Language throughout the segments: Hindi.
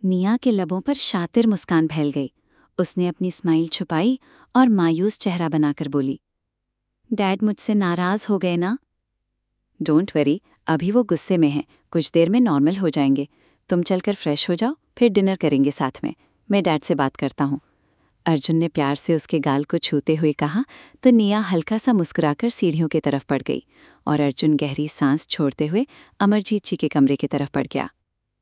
निया के लबों पर शातिर मुस्कान फैल गई। उसने अपनी स्माइल छुपाई और मायूस चेहरा बनाकर बोली, डैड मुझसे नाराज हो गए ना? डोंट वरी, अभी वो गुस्से में हैं, कुछ देर में नॉर्मल हो जाएंगे। तुम चलकर फ्रेश हो जाओ, फिर डिनर करेंगे साथ में। मैं डैड से बात करता हूँ। अर्जुन ने प्यार से उसके गाल को छूते हुए कहा तो निया हल्का सा मुस्कुराकर सीढ़ियों की तरफ बढ़ गई और अर्जुन गहरी सांस छोड़ते हुए अमरजीत जी के कमरे की तरफ बढ़ गया।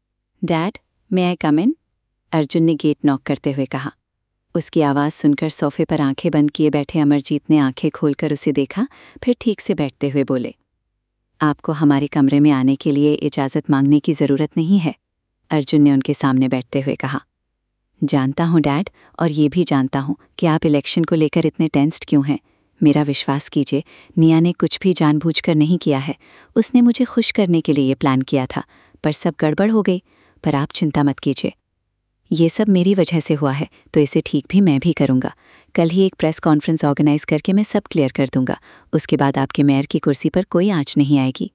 डैड, मे आई कम इन? अर्जुन ने गेट नॉक करते हुए कहा। उसकी आवाज़ सुनकर सोफे पर आंखें बंद किए बैठे अमरजीत ने आंखें खोलकर उसे देखा, फिर ठीक से बैठते हुए बोले, आपको हमारे कमरे में आने के लिए इजाज़त मांगने की ज़रूरत नहीं है। अर्जुन ने उनके सामने बैठते हुए कहा। जानता हूँ डैड, और ये भी जानता हूँ कि आप इलेक्शन को लेकर इतने टेंस्ड क्यों हैं। मेरा विश्वास कीजिए, निया ने कुछ भी जानबूझकर नहीं किया है। उसने मुझे खुश करने के लिए ये प्लान किया था, पर सब गड़बड़ हो गई। पर आप चिंता मत कीजिए, ये सब मेरी वजह से हुआ है, तो इसे ठीक भी मैं भी करूँगा। कल ही एक प्रेस कॉन्फ्रेंस ऑर्गेनाइज करके मैं सब क्लियर कर दूंगा। उसके बाद आपके मेयर की कुर्सी पर कोई आँच नहीं आएगी।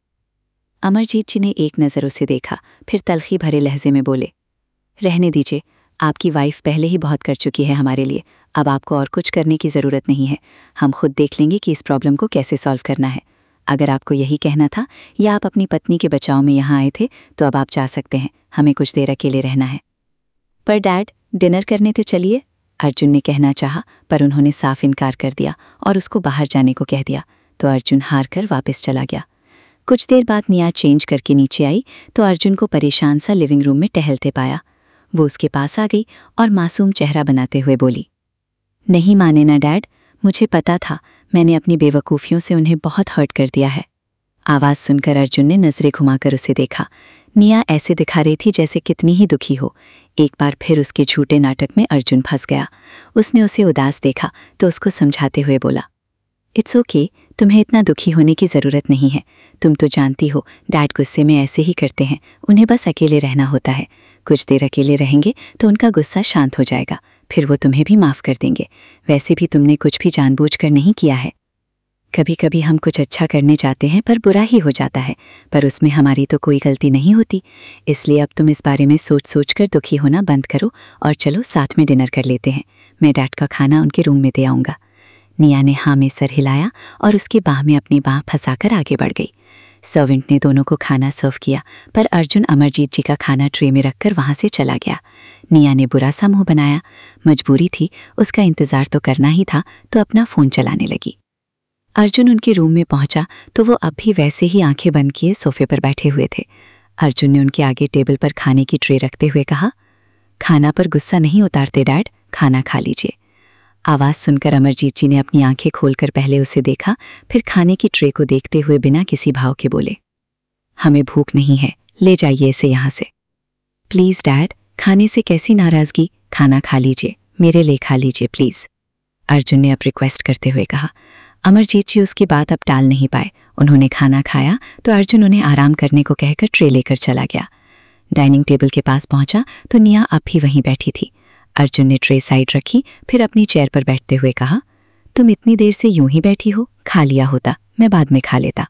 अमरजीत जी ने एक नज़र उसे देखा, फिर तलखी भरे लहजे में बोले, रहने दीजिए, आपकी वाइफ पहले ही बहुत कर चुकी है हमारे लिए। अब आपको और कुछ करने की ज़रूरत नहीं है। हम खुद देख लेंगे कि इस प्रॉब्लम को कैसे सॉल्व करना है। अगर आपको यही कहना था या आप अपनी पत्नी के बचाव में यहाँ आए थे, तो अब आप जा सकते हैं। हमें कुछ देर अकेले रहना है। पर डैड, डिनर करने तो चलिए, अर्जुन ने कहना चाहा, पर उन्होंने साफ इनकार कर दिया और उसको बाहर जाने को कह दिया। तो अर्जुन हार कर वापस चला गया। कुछ देर बाद निया चेंज करके नीचे आई तो अर्जुन को परेशान सा लिविंग रूम में टहलते पाया। वो उसके पास आ गई और मासूम चेहरा बनाते हुए बोली, नहीं माने ना डैड, मुझे पता था, मैंने अपनी बेवकूफ़ियों से उन्हें बहुत हर्ट कर दिया है। आवाज़ सुनकर अर्जुन ने नज़रें घुमाकर उसे देखा। निया ऐसे दिखा रही थी जैसे कितनी ही दुखी हो। एक बार फिर उसके झूठे नाटक में अर्जुन फंस गया। उसने उसे उदास देखा तो उसको समझाते हुए बोला, इट्स ओके, तुम्हें इतना दुखी होने की ज़रूरत नहीं है। तुम तो जानती हो डैड गुस्से में ऐसे ही करते हैं, उन्हें बस अकेले रहना होता है। कुछ देर अकेले रहेंगे तो उनका गुस्सा शांत हो जाएगा, फिर वो तुम्हें भी माफ़ कर देंगे। वैसे भी तुमने कुछ भी जानबूझकर नहीं किया है। कभी कभी हम कुछ अच्छा करने जाते हैं पर बुरा ही हो जाता है, पर उसमें हमारी तो कोई गलती नहीं होती। इसलिए अब तुम इस बारे में सोच सोच कर दुखी होना बंद करो और चलो साथ में डिनर कर लेते हैं। मैं डैड का खाना उनके रूम में दे आऊँगा। निया ने हाँ में सर हिलाया और उसकी बाह में अपनी बाह फंसाकर आगे बढ़ गई। सर्वेंट ने दोनों को खाना सर्व किया, पर अर्जुन अमरजीत जी का खाना ट्रे में रखकर वहाँ से चला गया। निया ने बुरा सा मुँह बनाया। मजबूरी थी, उसका इंतज़ार तो करना ही था, तो अपना फ़ोन चलाने लगी। अर्जुन उनके रूम में पहुंचा तो वो अब भी वैसे ही आंखें बंद किए सोफे पर बैठे हुए थे। अर्जुन ने उनके आगे टेबल पर खाने की ट्रे रखते हुए कहा, खाना पर गुस्सा नहीं उतारते डैड, खाना खा लीजिए। आवाज़ सुनकर अमरजीत जी ने अपनी आंखें खोलकर पहले उसे देखा, फिर खाने की ट्रे को देखते हुए बिना किसी भाव के बोले, हमें भूख नहीं है, ले जाइए इसे यहाँ से। प्लीज़ डैड, खाने से कैसी नाराज़गी, खाना खा लीजिए, मेरे लिए खा लीजिए प्लीज़, अर्जुन ने अब रिक्वेस्ट करते हुए कहा। अमरजीत जी उसकी बात अब टाल नहीं पाए। उन्होंने खाना खाया तो अर्जुन उन्हें आराम करने को कहकर ट्रे लेकर चला गया। डाइनिंग टेबल के पास पहुंचा तो निया अब भी वहीं बैठी थी। अर्जुन ने ट्रे साइड रखी, फिर अपनी चेयर पर बैठते हुए कहा, तुम इतनी देर से यूं ही बैठी हो, खा लिया होता, मैं बाद में खा लेता।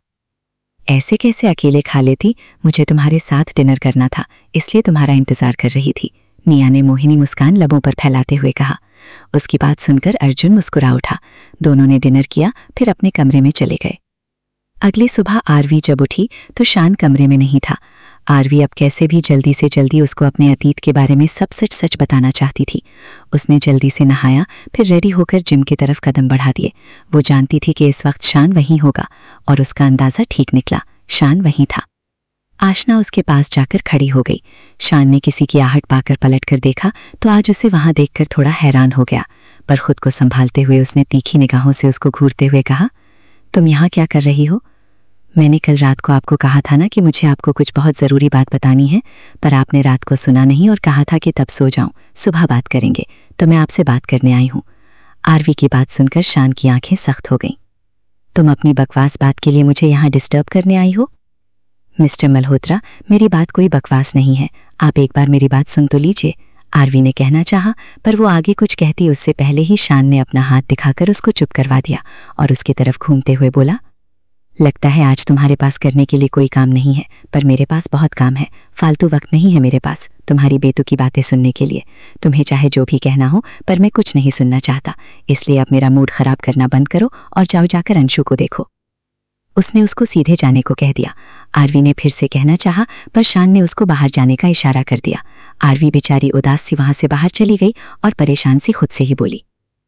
ऐसे कैसे अकेले खा लेती, मुझे तुम्हारे साथ डिनर करना था, इसलिए तुम्हारा इंतजार कर रही थी, निया ने मोहिनी मुस्कान लबों पर फैलाते हुए कहा। उसकी बात सुनकर अर्जुन मुस्कुरा उठा। दोनों ने डिनर किया, फिर अपने कमरे में चले गए। अगली सुबह आरवी जब उठी तो शान कमरे में नहीं था। आरवी अब कैसे भी जल्दी से जल्दी उसको अपने अतीत के बारे में सब सच सच बताना चाहती थी। उसने जल्दी से नहाया, फिर रेडी होकर जिम की तरफ कदम बढ़ा दिए। वो जानती थी कि इस वक्त शान वहीं होगा, और उसका अंदाज़ा ठीक निकला, शान वहीं था। आशना उसके पास जाकर खड़ी हो गई। शान ने किसी की आहट पाकर पलटकर देखा तो आज उसे वहां देखकर थोड़ा हैरान हो गया, पर खुद को संभालते हुए उसने तीखी निगाहों से उसको घूरते हुए कहा, तुम यहाँ क्या कर रही हो? मैंने कल रात को आपको कहा था ना कि मुझे आपको कुछ बहुत ज़रूरी बात बतानी है, पर आपने रात को सुना नहीं और कहा था कि तब सो जाऊं, सुबह बात करेंगे, तो मैं आपसे बात करने आई हूँ। आरवी की बात सुनकर शान की आंखें सख्त हो गईं। तुम अपनी बकवास बात के लिए मुझे यहाँ डिस्टर्ब करने आई हो? मिस्टर मल्होत्रा, मेरी बात कोई बकवास नहीं है, आप एक बार मेरी बात सुन तो लीजिए, आरवी ने कहना चाहा, पर वो आगे कुछ कहती उससे पहले ही शान ने अपना हाथ दिखाकर उसको चुप करवा दिया और उसकी तरफ घूमते हुए बोला, लगता है आज तुम्हारे पास करने के लिए कोई काम नहीं है, पर मेरे पास बहुत काम है। फालतू वक्त नहीं है मेरे पास तुम्हारी बेतुकी बातें सुनने के लिए। तुम्हें चाहे जो भी कहना हो, पर मैं कुछ नहीं सुनना चाहता। इसलिए अब मेरा मूड खराब करना बंद करो और जाओ जाकर अंशु को देखो। उसने उसको सीधे जाने को कह दिया। आरवी ने फिर से कहना चाहा, पर शान ने उसको बाहर जाने का इशारा कर दिया। आरवी बेचारी उदास सी वहां से बाहर चली गई और परेशान सी खुद से ही बोली,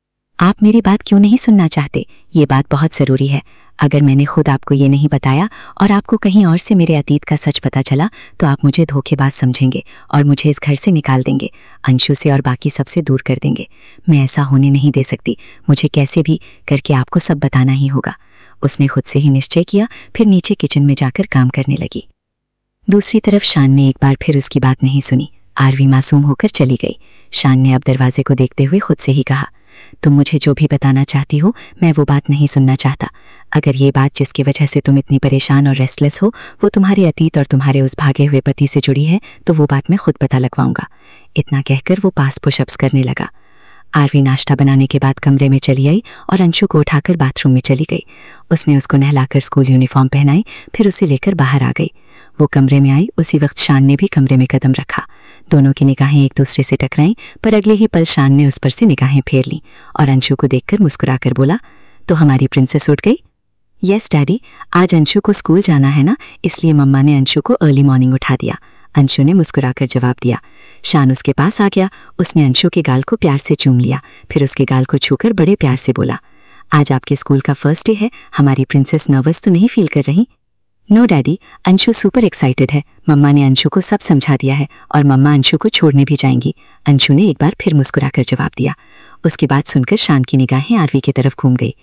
आप मेरी बात क्यों नहीं सुनना चाहते? ये बात बहुत ज़रूरी है। अगर मैंने खुद आपको ये नहीं बताया और आपको कहीं और से मेरे अतीत का सच पता चला तो आप मुझे धोखेबाज समझेंगे और मुझे इस घर से निकाल देंगे, अंशु से और बाकी सबसे दूर कर देंगे। मैं ऐसा होने नहीं दे सकती। मुझे कैसे भी करके आपको सब बताना ही होगा। उसने खुद से ही निश्चय किया, फिर नीचे किचन में जाकर काम करने लगी। दूसरी तरफ शान ने एक बार फिर उसकी बात नहीं सुनी। आरवी मासूम होकर चली गई। शान ने अब दरवाजे को देखते हुए खुद से ही कहा, तुम मुझे जो भी बताना चाहती हो, मैं वो बात नहीं सुनना चाहता। अगर ये बात जिसकी वजह से तुम इतनी परेशान और रेस्टलेस हो वो तुम्हारे अतीत और तुम्हारे उस भागे हुए पति से जुड़ी है, तो वो बात मैं खुद पता लगवाऊंगा। इतना कहकर वो पास पुशअप्स करने लगा। आरवी नाश्ता बनाने के बाद कमरे में चली आई और अंशु को उठाकर बाथरूम में चली गई। उसने उसको नहलाकर स्कूल यूनिफॉर्म पहनाई, फिर उसे लेकर बाहर आ गई। वो कमरे में आई, उसी वक्त शान ने भी कमरे में कदम रखा। दोनों की निगाहें एक दूसरे से टकराईं, पर अगले ही पल शान ने उस पर से निगाहें फेर लीं और अंशु को देखकर मुस्कुराकर बोला, तो हमारी प्रिंसेस उठ गई? यस डैडी, आज अंशु को स्कूल जाना है ना, इसलिए मम्मा ने अंशु को अर्ली मॉर्निंग उठा दिया। अंशु ने मुस्कुराकर जवाब दिया। शान उसके पास आ गया। उसने अंशु के गाल को प्यार से चूम लिया, फिर उसके गाल को छूकर बड़े प्यार से बोला, आज आपके स्कूल का फर्स्ट डे है, हमारी प्रिंसेस नर्वस तो नहीं फील कर रही? No daddy, Anshu super excited है। मम्मा ने अंशु को सब समझा दिया है और मम्मा अंशु को छोड़ने भी जाएंगी। अंशु ने एक बार फिर मुस्कुराकर जवाब दिया। उसकी बात सुनकर शान की निगाहें आरवी की तरफ घूम गई।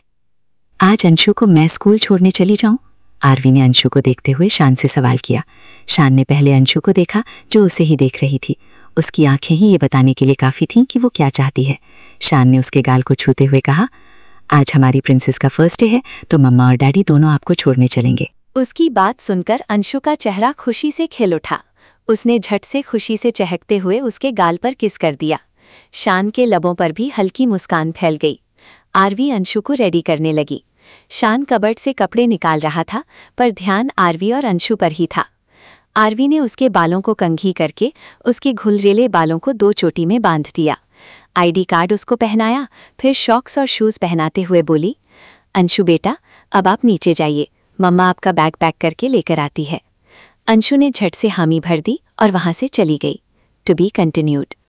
आज अंशु को मैं स्कूल छोड़ने चली जाऊं? आरवी ने अंशु को देखते हुए शान से सवाल किया। शान ने पहले अंशु को देखा जो उसे ही देख रही थी। उसकी आंखें ही ये बताने के लिए काफ़ी थीं कि वो क्या चाहती है। शान ने उसके गाल को छूते हुए कहा, आज हमारी प्रिंसेस का फर्स्ट डे है, तो मम्मा और डैडी दोनों आपको छोड़ने चलेंगे। उसकी बात सुनकर अंशु का चेहरा खुशी से खिल उठा। उसने झट से खुशी से चहकते हुए उसके गाल पर किस कर दिया। शान के लबों पर भी हल्की मुस्कान फैल गई। आरवी अंशु को रेडी करने लगी। शान कबर्ड से कपड़े निकाल रहा था, पर ध्यान आरवी और अंशु पर ही था। आरवी ने उसके बालों को कंघी करके उसके घुलरेले बालों को 2 चोटी में बांध दिया। आईडी कार्ड उसको पहनाया, फिर शॉक्स और शूज़ पहनाते हुए बोली, अंशु बेटा, अब आप नीचे जाइए, मम्मा आपका बैग पैक करके लेकर आती है। अंशु ने झट से हामी भर दी और वहां से चली गई। To be continued.